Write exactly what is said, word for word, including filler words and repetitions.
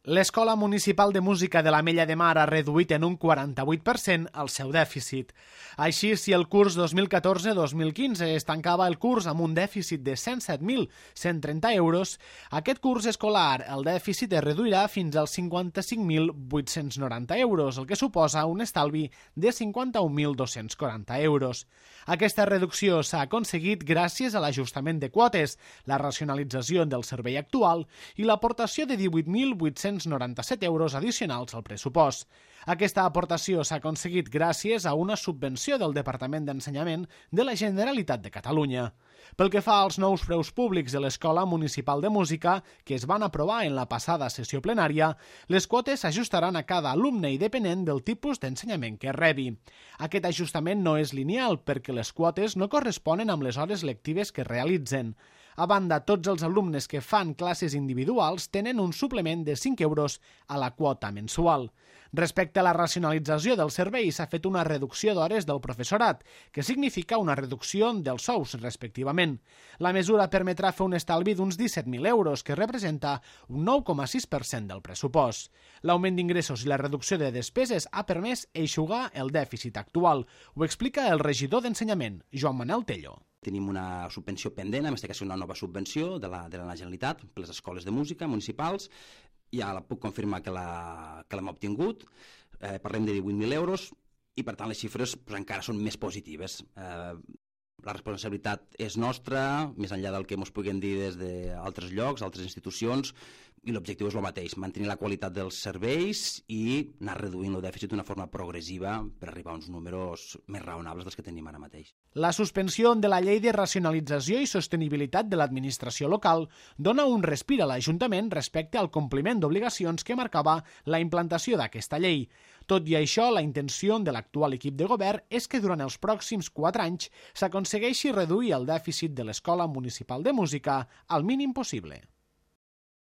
L'Escola Municipal de Música de l'Ametlla de Mar ha reduït en un quaranta-vuit per cent el seu dèficit. Així, si el curs dos mil catorze dos mil quinze es tancava el curs amb un dèficit de cent set mil cent trenta euros, aquest curs escolar el dèficit es reduirà fins als cinquanta-cinc mil vuit-cents noranta euros, el que suposa un estalvi de cinquanta-un mil dos-cents quaranta euros. Aquesta reducció s'ha aconseguit gràcies a l'ajustament de quotes, la racionalització del servei actual i l'aportació de divuit mil vuit-cents noranta-set euros addicionals al pressupost. Aquesta aportació s'ha aconseguit gràcies a una subvenció del Departament d'Ensenyament de la Generalitat de Catalunya. Pel que fa als nous preus públics de l'Escola Municipal de Música, que es van aprovar en la passada sessió plenària, les quotes s'ajustaran a cada alumne i depenent del tipus d'ensenyament que rebi. Aquest ajustament no és lineal perquè les quotes no corresponen amb les hores lectives que realitzen. A banda, tots els alumnes que fan classes individuals tenen un suplement de cinc euros a la quota mensual. Respecte a la racionalització del servei, s'ha fet una reducció d'hores del professorat, que significa una reducció dels sous, respectivament. La mesura permetrà fer un estalvi d'uns disset mil euros, que representa un nou coma sis per cent del pressupost. L'augment d'ingressos i la reducció de despeses ha permès eixugar el dèficit actual. Ho explica el regidor d'Ensenyament, Joan Manel Tello. Tenim una subvenció pendent, en aquest cas una nova subvenció de la, de la Generalitat per les escoles de música municipals. Ja la puc confirmar que l'hem obtingut. Eh, parlem de divuit mil euros i, per tant, les xifres pues, encara són més positives. Eh, la responsabilitat és nostra, més enllà del que ens puguem dir des d'altres llocs, altres institucions, i l'objectiu és el mateix, mantenir la qualitat dels serveis i anar reduint el dèficit d'una forma progressiva per arribar a uns números més raonables dels que tenim ara mateix. La suspensió de la llei de racionalització i sostenibilitat de l'administració local dona un respir a l'Ajuntament respecte al compliment d'obligacions que marcava la implantació d'aquesta llei. Tot i això, la intenció de l'actual equip de govern és que durant els pròxims quatre anys s'aconsegueixi reduir el dèficit de l'Escola Municipal de Música al mínim possible.